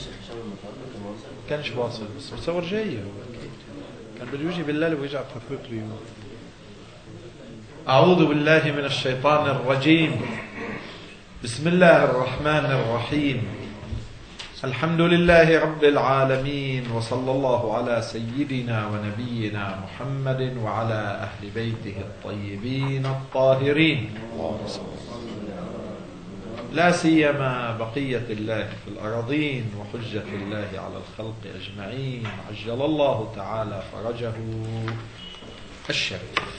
كانش واصل بس بتصور جاي هو أكيد كان بده يجي بالليل ويرجع تحقيق اليوم. أعوذ بالله من الشيطان الرجيم. بسم الله الرحمن الرحيم. الحمد لله رب العالمين، وصلى الله على سيدنا ونبينا محمد وعلى أهل بيته الطيبين الطاهرين، لا سيما بقية الله في الأراضين وحجة الله على الخلق أجمعين، عجل الله تعالى فرجه الشريف.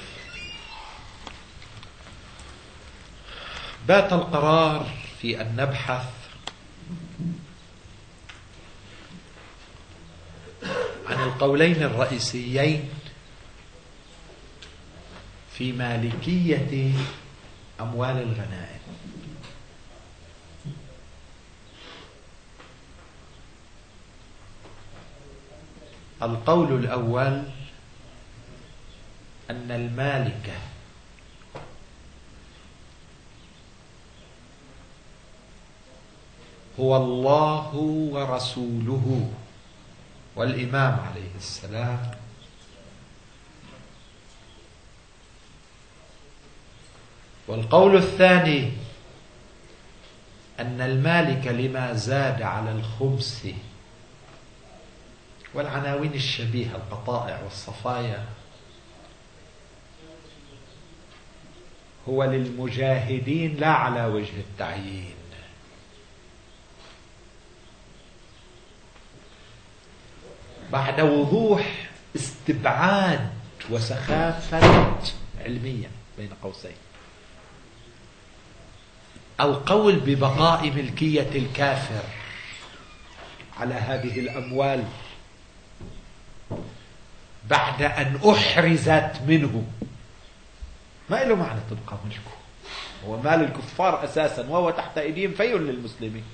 بات القرار في أن نبحث عن القولين الرئيسيين في مالكية أموال الغنائم. القول الأول أن المالك هو الله ورسوله والإمام عليه السلام، والقول الثاني أن المالك لما زاد على الخمس والعناوين الشبيهة القطائع والصفايا هو للمجاهدين لا على وجه التعيين. بعد وضوح استبعاد وسخافة علمية بين قوسين القول ببقاء ملكية الكافر على هذه الأموال بعد أن أحرزت منه ما له معنى تبقى ملكه، هو مال الكفار أساسا وهو تحت أيديهم في للمسلمين،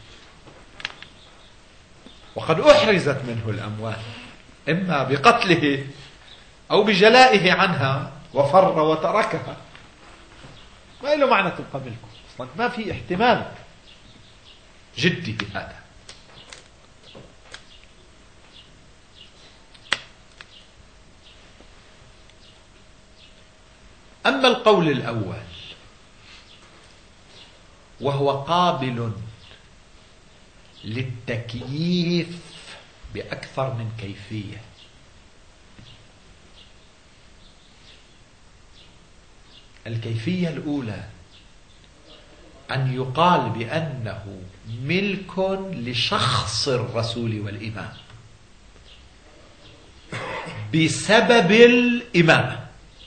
وقد أحرزت منه الأموال إما بقتله أو بجلائه عنها وفر وتركها، ما له معنى تبقى ملكه أصلا، ما في احتمال جدي بهذا. أما القول الأول وهو قابل للتكييف بأكثر من كيفية، الكيفية الأولى أن يقال بأنه ملك لشخص الرسول والإمام بسبب الإمامة،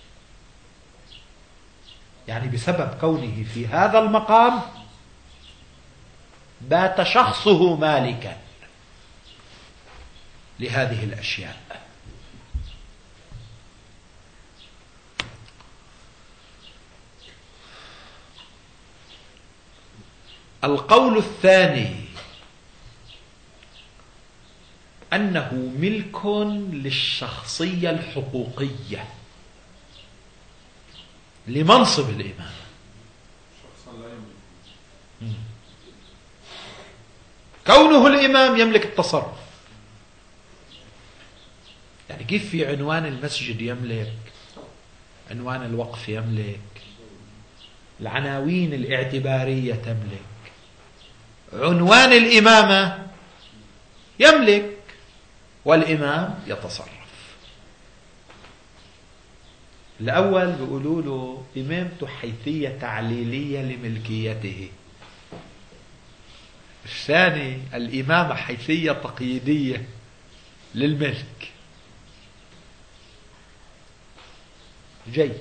يعني بسبب كونه في هذا المقام بات شخصه مالكا لهذه الأشياء. القول الثاني أنه ملك للشخصية الحقوقية لمنصب الإمامة، كونه الإمام يملك التصرف، يعني كيف في عنوان المسجد يملك، عنوان الوقف يملك، العناوين الاعتبارية تملك، عنوان الإمامة يملك والإمام يتصرف. الأول بيقولوا له إمامته حيثية تعليلية لملكيته، الثاني الإمامة حيثية تقييدية للملك. جيد.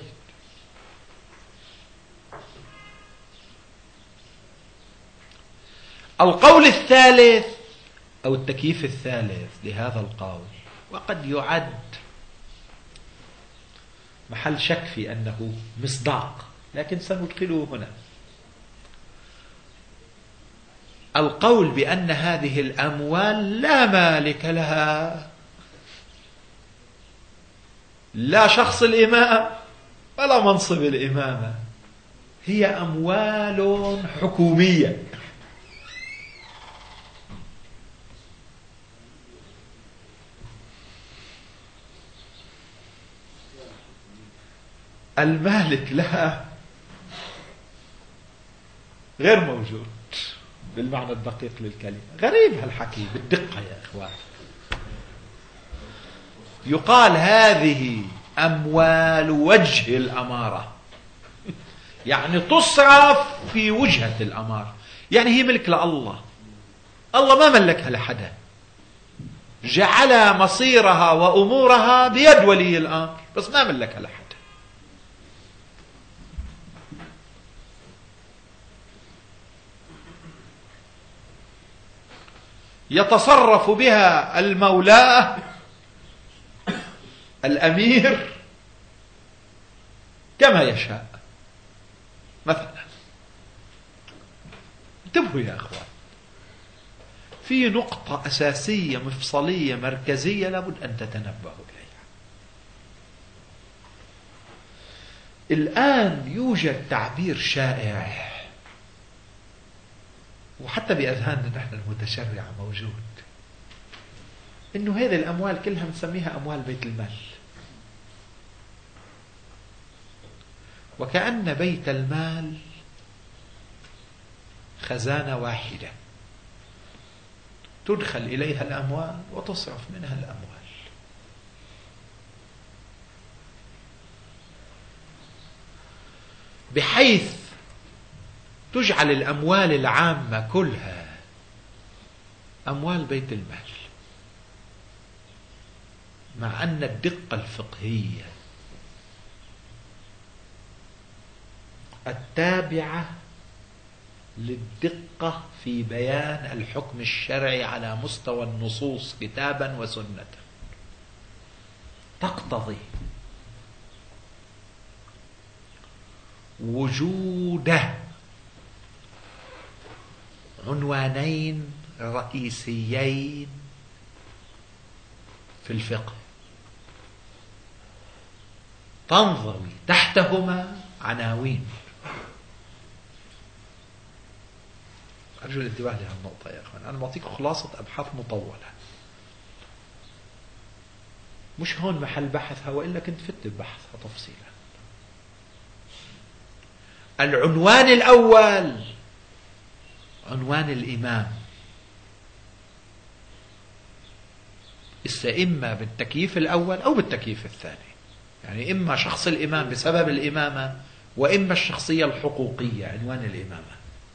القول الثالث أو التكييف الثالث لهذا القول، وقد يعد محل شك في أنه مصداق لكن سندخله هنا، القول بأن هذه الأموال لا مالك لها، لا شخص الإمام ولا منصب الإمامة، هي أموال حكومية المالك لها غير موجود بالمعنى الدقيق للكلمة. غريب هالحكي بالدقة يا إخوان. يقال هذه أموال وجه الأمارة، يعني تصرف في وجهة الأمارة، يعني هي ملك لله. الله ما ملكها لحدا، جعل مصيرها وأمورها بيد ولي الأمر، بس ما ملكها لحدا. يتصرف بها المولى الأمير كما يشاء. مثلا انتبهوا يا أخوان، في نقطة أساسية مفصلية مركزية لابد أن تتنبهوا إليها. الآن يوجد تعبير شائع وحتى بأذهاننا نحن المتشرعة موجود، إنه هذه الأموال كلها نسميها أموال بيت المال، وكأن بيت المال خزانة واحدة تدخل إليها الأموال وتصرف منها الأموال. بحيث تجعل الأموال العامة كلها أموال بيت المال، مع أن الدقة الفقهية التابعة للدقة في بيان الحكم الشرعي على مستوى النصوص كتابا وسنة تقتضي وجود عنوانين رئيسيين في الفقه تنضوي تحتهما عناوين. أرجو الانتباه لهذه النقطة يا أخوان. أنا بعطيكم خلاصة أبحاث مطولة، مش هون محل بحثها، وإلا كنت فت ببحثها تفصيلا. العنوان الأول عنوان الإمام، إما بالتكييف الأول أو بالتكييف الثاني، يعني إما شخص الإمام بسبب الإمامة، وإما الشخصية الحقوقية عنوان الإمامة.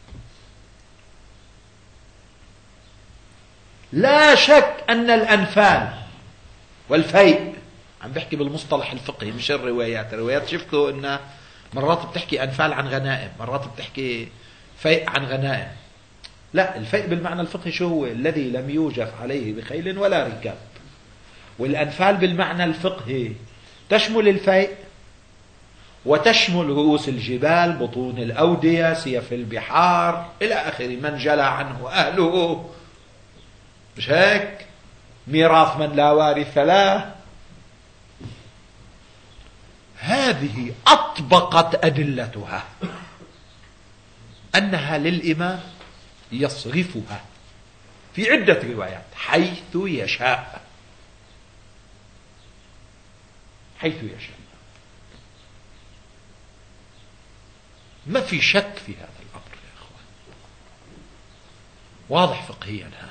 لا شك أن الأنفال والفيء، عم بحكي بالمصطلح الفقهي مش الروايات. الروايات شفتوا أن مرات بتحكي أنفال عن غنائم، مرات بتحكي فيء عن غنائم. لا، الفيء بالمعنى الفقهي شو هو؟ الذي لم يوجف عليه بخيل ولا ركاب. والأنفال بالمعنى الفقهي تشمل الفيء وتشمل رؤوس الجبال، بطون الأودية، سيف البحار إلى آخره، من جلى عنه أهله، مش هيك؟ ميراث من لا وارث له. هذه أطبقت أدلتها أنها للإمام يصرفها في عدة روايات حيث يشاء، حيث يشاء. ما في شك في هذا الأمر يا أخوان، واضح فقهيا هذا.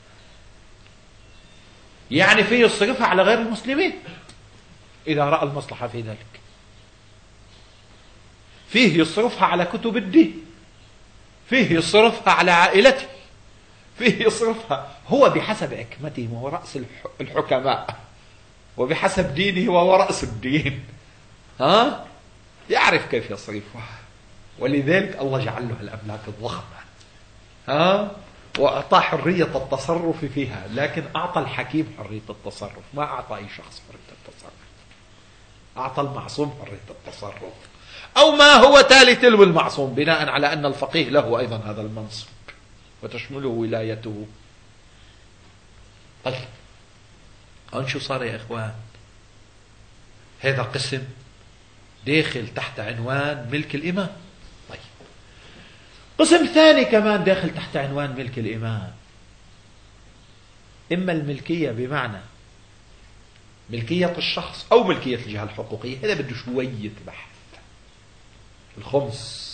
يعني فيه يصرفها على غير المسلمين إذا رأى المصلحة في ذلك، فيه يصرفها على كتب الدين، فيه يصرفها على عائلته، فيه يصرفها هو بحسب حكمته وهو رأس الحكماء، وبحسب دينه وهو رأس الدين. يعرف كيف يصرفها، ولذلك الله جعل له الأملاك الضخمة، وأعطى حرية التصرف فيها، لكن أعطى الحكيم حرية التصرف، ما أعطى أي شخص حرية التصرف. أعطى المعصوم حرية التصرف، أو ما هو تالي تلو المعصوم، بناء على أن الفقيه له أيضا هذا المنصب وتشمله ولايته. طيب هون شو صار يا إخوان؟ هذا قسم داخل تحت عنوان ملك الإمام. طيب قسم ثاني كمان داخل تحت عنوان ملك الإمام، إما الملكية بمعنى ملكية الشخص أو ملكية الجهة الحقوقية. هذا بده شوية بحث، الخمس.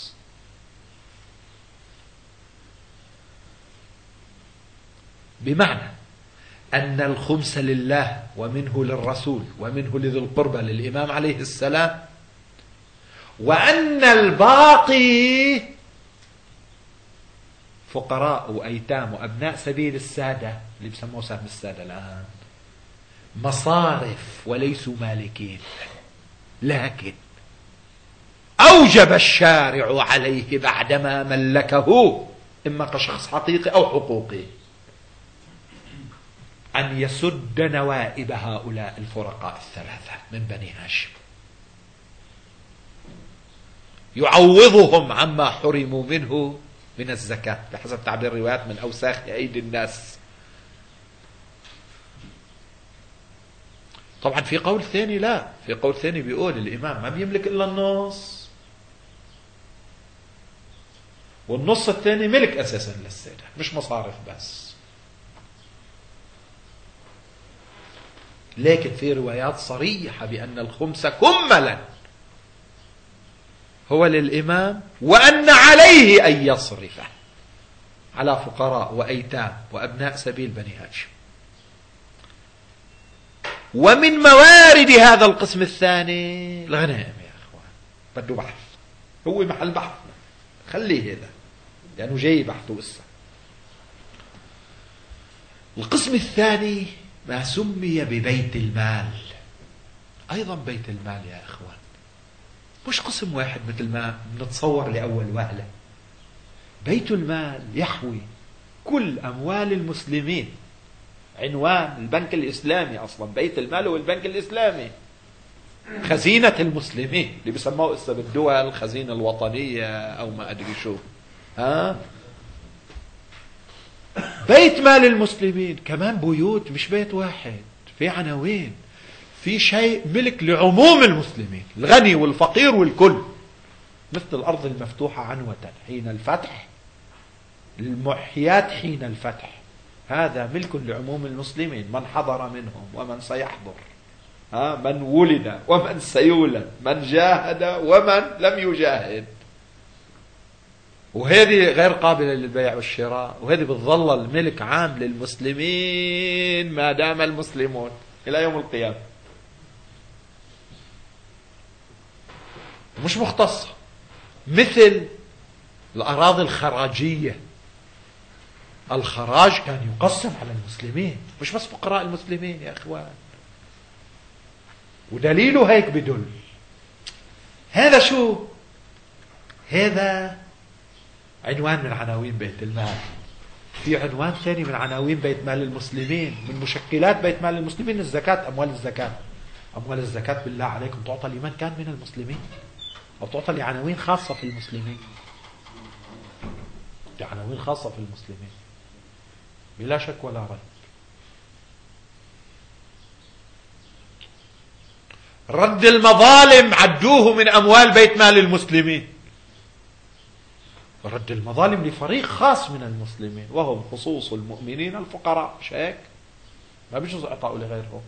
بمعنى أن الخمس لله ومنه للرسول ومنه لذي القربى للإمام عليه السلام، وأن الباقي فقراء وأيتام وأبناء سبيل السادة اللي بسموه سهم السادة الآن، مصارف وليسوا مالكين. لكن أوجب الشارع عليه بعدما ملكه إما كشخص حقيقي أو حقوقي أن يسد نوائب هؤلاء الفرقاء الثلاثة من بني هاشم، يعوضهم عما حرموا منه من الزكاة بحسب تعبير الروايات من أوساخ أيدي الناس. طبعا في قول ثاني لا، في قول ثاني بيقول الإمام ما بيملك إلا النص، والنص الثاني ملك أساسا للسادة مش مصارف بس. لكن في روايات صريحة بأن الخمس كملا هو للإمام، وأن عليه أن يصرفه على فقراء وأيتام وأبناء سبيل بني هاشم. ومن موارد هذا القسم الثاني الغنائم. يا أخوان بده بحث، هو محل بحث، خليه هذا لأنه جاي بحثه إسا. القسم الثاني ما سمي ببيت المال. أيضا بيت المال يا أخوان مش قسم واحد مثل ما نتصور لأول وهلة. بيت المال يحوي كل أموال المسلمين. عنوان البنك الإسلامي أصلا بيت المال هو البنك الإسلامي، خزينة المسلمين اللي بيسموه إسا بالدول خزينة الوطنية أو ما أدري شو. بيت مال المسلمين كمان بيوت، مش بيت واحد، في عناوين، في شيء ملك لعموم المسلمين، الغني والفقير والكل، مثل الأرض المفتوحة عنوة حين الفتح، المحيات حين الفتح، هذا ملك لعموم المسلمين، من حضر منهم ومن سيحضر، من ولد ومن سيولد، من جاهد ومن لم يجاهد. وهذه غير قابلة للبيع والشراء، وهذه بتظل الملك عام للمسلمين ما دام المسلمون إلى يوم القيامة، مش مختصة. مثل الأراضي الخراجية، الخراج كان يقسم على المسلمين مش بس فقراء المسلمين يا أخوان، ودليله هيك بدل. هذا شو؟ هذا عنوان من عناوين بيت المال. في عنوان ثاني من عناوين بيت مال المسلمين، من مشكلات بيت مال المسلمين الزكاة. أموال الزكاة، أموال الزكاة بالله عليكم تعطى لمن كان من المسلمين أو تعطى لعناوين خاصة في المسلمين، لعناوين خاصة في المسلمين بلا شك ولا ريب. رد المظالم عدوه من أموال بيت مال المسلمين. رد المظالم لفريق خاص من المسلمين وهم خصوص المؤمنين الفقراء، مش هيك؟ ما بيجوز إعطاؤه لغيرهم.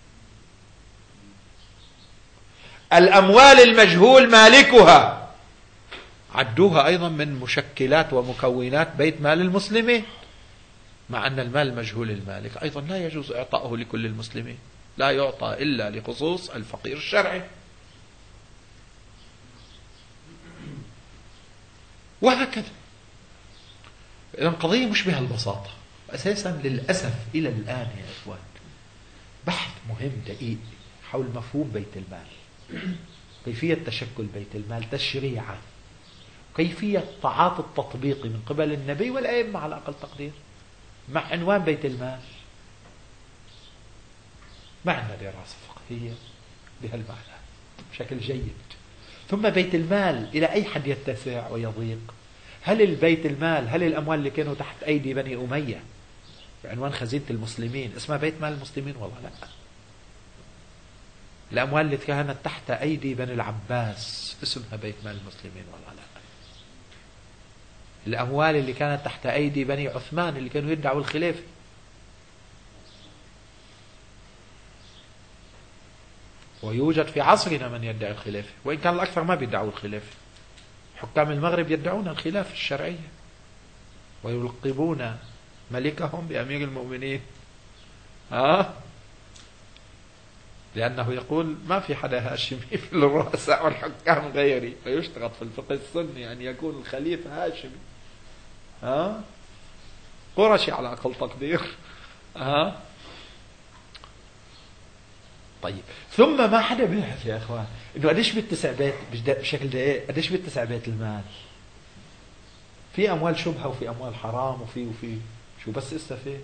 الأموال المجهول مالكها عدوها أيضا من مشكلات ومكونات بيت مال المسلمين، مع أن المال مجهول المالك أيضا لا يجوز إعطاؤه لكل المسلمين، لا يعطى إلا لخصوص الفقير الشرعي. وهكذا. إذن القضية مش بهالبساطة أساسا للأسف إلى الآن يا إخوان. بحث مهم دقيق حول مفهوم بيت المال، كيفية تشكل بيت المال تشريعا، كيفية تعاطي التطبيق من قبل النبي والأئمة على أقل تقدير مع عنوان بيت المال. معنا دراسة فقهية بهالمعنى بشكل جيد. ثم بيت المال إلى أي حد يتسع ويضيق؟ هل البيت المال، هل الأموال اللي كانوا تحت أيدي بني أمية بعنوان خزينة المسلمين اسمها بيت مال المسلمين؟ والله لا. الأموال اللي كانت تحت أيدي بني العباس اسمها بيت مال المسلمين؟ والله لا. الأموال اللي كانت تحت أيدي بني عثمان اللي كانوا يدعوا الخلافة ويوجد في عصرنا من يدعي الخلافة، وإن كان الأكثر ما بيدعوا الخلافة، حكام المغرب يدعون الخلافة الشرعية ويلقبون ملكهم بأمير المؤمنين، لأنه يقول ما في حدا هاشمي في الرؤساء والحكام غيري، فيشترط في الفقه السني أن يكون الخليفة هاشمي، قرشي على أقل تقدير. طيب، ثم ما حدا بيبحث يا إخوان إنه قديش بيتسع بيت بشكل دقيق، قديش بيتسع بيت المال؟ في أموال شبهة وفي أموال حرام وفي شو بس استفيد.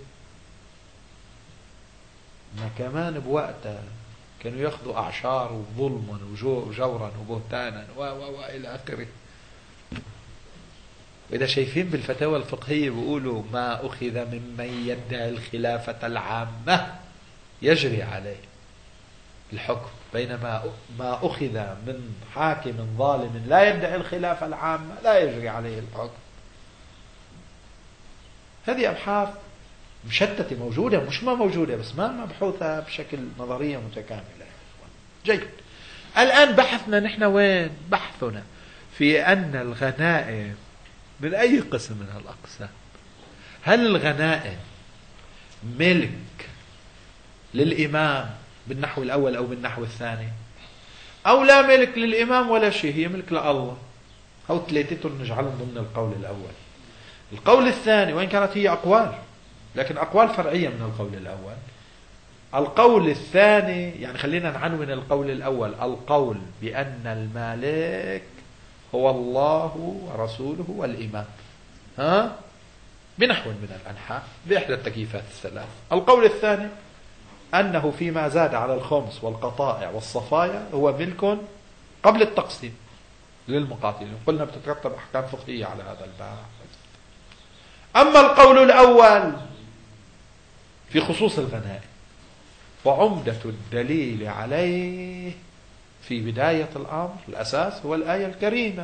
ما كمان بوقتها كانوا ياخذوا أعشار وظلما وجورا وبهتانا وإلى آخره. وإذا شايفين بالفتاوى الفقهية بيقولوا ما أخذ ممن يدعي الخلافة العامة يجري عليه الحكم، بينما ما أخذ من حاكم ظالم لا يدعي الخلافة العامة لا يجري عليه الحكم. هذه أبحاث مشتتة موجودة، مش ما موجودة بس ما مبحوثة بشكل نظرية متكاملة. جيد. الآن بحثنا نحن وين؟ بحثنا في أن الغنائم من أي قسم من الأقسام؟ هل الغنائم ملك للإمام بالنحو الأول أو بالنحو الثاني، أو لا ملك للإمام ولا شيء، هي ملك لله؟ أو ثلاثتهم نجعلهم ضمن القول الأول. القول الثاني، وإن كانت هي أقوال لكن أقوال فرعية من القول الأول، القول الثاني يعني خلينا نعنون القول الأول، القول بأن المالك هو الله ورسوله والإمام، بنحو من الأنحاء بإحدى التكييفات الثلاث. القول الثاني أنه فيما زاد على الخمس والقطائع والصفايا هو ملك قبل التقسيم للمقاتلين. قلنا بتترتب أحكام فقهية على هذا الباب. أما القول الأول في خصوص الغنائم وعمدة الدليل عليه في بداية الأمر الأساس هو الآية الكريمة: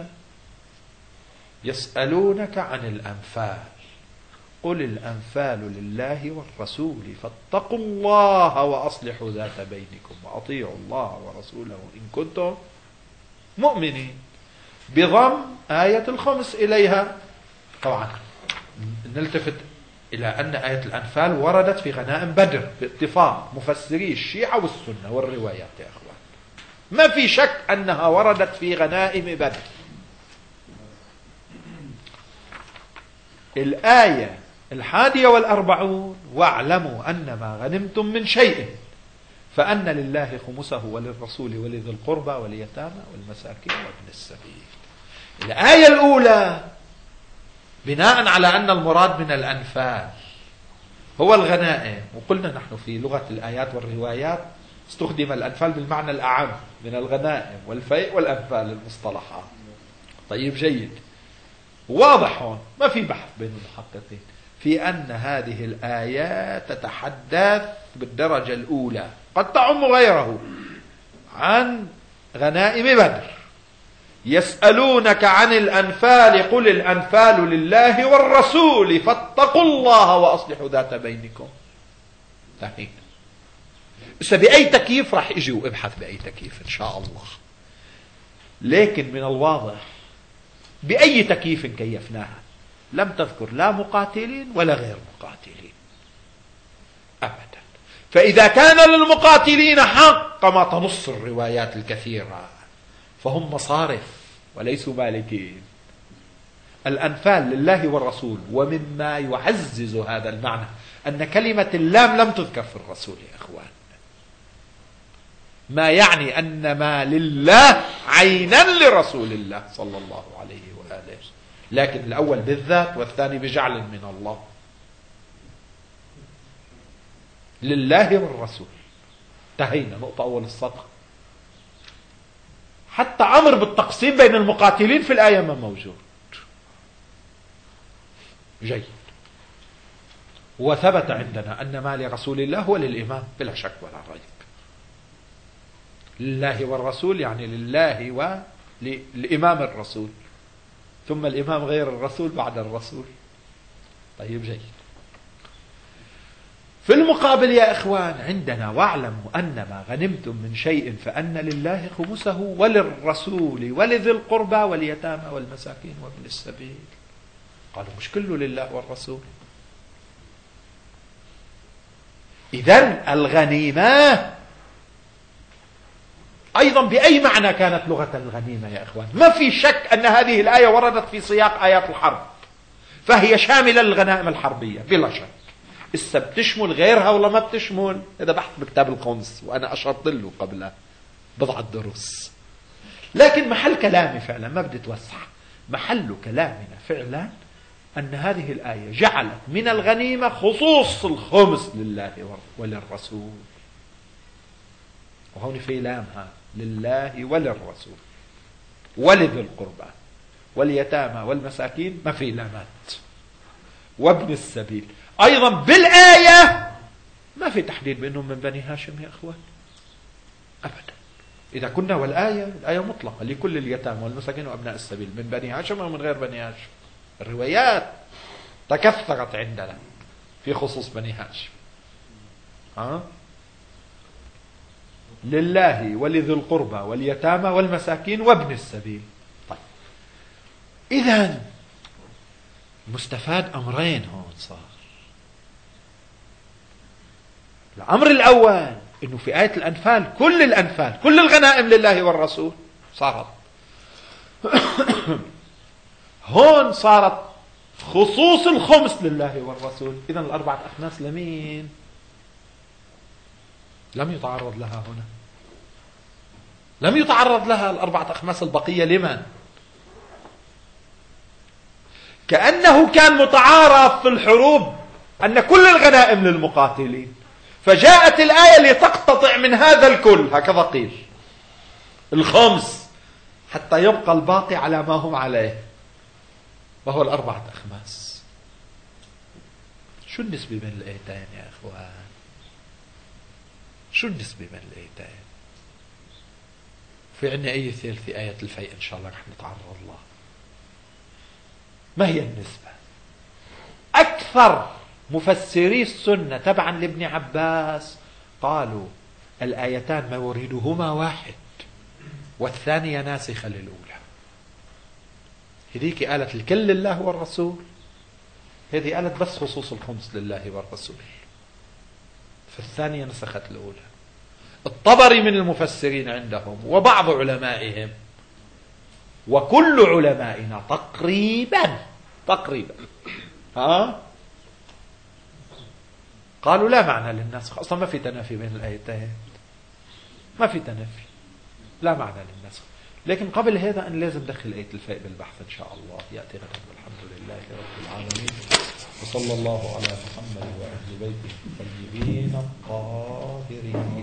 يسألونك عن الأنفال قل الأنفال لله والرسول فاتقوا الله وأصلحوا ذات بينكم وأطيعوا الله ورسوله إن كنتم مؤمنين، بضم آية الخمس إليها. طبعا نلتفت إلى أن آية الأنفال وردت في غنائم بدر باتفاق مفسري الشيعة والسنة والروايات يا أخوان، ما في شك أنها وردت في غنائم بدر. الآية 41: واعلموا أن ما غنمتم من شيء فأن لله خمسه وللرسول ولذي القربى واليتامى والمساكين وابن السبيل. الآية الأولى بناء على أن المراد من الأنفال هو الغنائم، وقلنا نحن في لغة الآيات والروايات استخدم الأنفال بالمعنى الأعم من الغنائم والفيء والأنفال المصطلحات. طيب جيد، واضح هون ما في بحث بين المحققين في أن هذه الآيات تتحدث بالدرجة الأولى قد تعم غيره عن غنائم بدر. يسألونك عن الأنفال قل الأنفال لله والرسول فاتقوا الله وأصلحوا ذات بينكم. تحين بأي تكييف راح يجي وابحث بأي تكييف إن شاء الله، لكن من الواضح بأي تكييف كيفناها لم تذكر لا مقاتلين ولا غير مقاتلين أبدا. فإذا كان للمقاتلين حق كما تنص الروايات الكثيرة فهم مصارف وليسوا مالكين. الأنفال لله والرسول، ومما يعزز هذا المعنى أن كلمة اللام لم تذكر في الرسول يا أخوان، ما يعني أن ما لله عينا لرسول الله صلى الله عليه وآله، لكن الأول بالذات والثاني بجعل من الله. لله والرسول انتهينا، نقطة أول السطر. حتى أمر بالتقسيم بين المقاتلين في الآية ما موجود. جيد. وثبت عندنا أن ما لرسول الله هو للإمام بلا شك ولا ريب. لله والرسول يعني لله وللإمام الرسول، ثم الإمام غير الرسول بعد الرسول. طيب جيد. في المقابل يا إخوان عندنا واعلموا أن ما غنمتم من شيء فأن لله خمسه وللرسول ولذي القربى واليتامى والمساكين وابن السبيل. قالوا مش كله لله والرسول. إذن الغنيمة أيضا بأي معنى كانت لغة الغنيمة يا إخوان؟ ما في شك أن هذه الآية وردت في سياق آيات الحرب، فهي شاملة للغنائم الحربية بلا شك. إسا بتشمل غيرها ولا ما بتشمل؟ هذا بحث بكتاب الخمس وأنا أشرت له قبل بضعة دروس. لكن محل كلامي فعلا ما بدي أتوسع، محل كلامنا فعلا أن هذه الآية جعلت من الغنيمة خصوص الخمس لله وللرسول. وهون في لامها لله وللرسول ولذي القربى واليتامى والمساكين، ما في لامات، وابن السبيل. أيضا بالآية ما في تحديد بأنهم من بني هاشم يا أخوان أبدا. إذا كنا الآية مطلقة لكل اليتامى والمساكين وأبناء السبيل من بني هاشم أو من غير بني هاشم. الروايات تكثرت عندنا في خصوص بني هاشم. لله ولذي القربى واليتامى والمساكين وابن السبيل. طيب إذن مستفاد أمرين هون صار. الأمر الأول إنه في آية الأنفال كل الغنائم لله والرسول صارت. هون صارت خصوص الخمس لله والرسول. إذن الأربعة أخماس لمين؟ لم يتعرض لها هنا، لم يتعرض لها الأربعة أخماس البقية. لمن؟ كأنه كان متعارف في الحروب أن كل الغنائم للمقاتلين، فجاءت الآية لتقتطع من هذا الكل، هكذا قيل، الخمس، حتى يبقى الباقي على ما هم عليه وهو الأربعة أخماس. شو النسبة بين الآيتين يا أخوان؟ شو النسبة بين الآيتين؟ في عندنا آية ثالثة آية الفيء إن شاء الله رح نتعرض لها. ما هي النسبة؟ أكثر مفسري السنة تبعا لابن عباس قالوا الآيتان موردهما واحد والثانية ناسخة للأولى. هذيك قالت الكل لله والرسول، هذه قالت بس خصوص الخمس لله والرسول، فالثانية نسخت الأولى. الطبري من المفسرين عندهم وبعض علمائهم وكل علمائنا تقريبا قالوا لا معنى للنسخ، أصلا ما في تنافي بين الآيتين، ما في تنافي، لا معنى للنسخ. لكن قبل هذا أن لازم دخل آية الفاء بالبحث إن شاء الله يأتي غدا. والحمد لله رب العالمين، وصلى الله على محمد وأهل بيته الطيبين الطاهرين.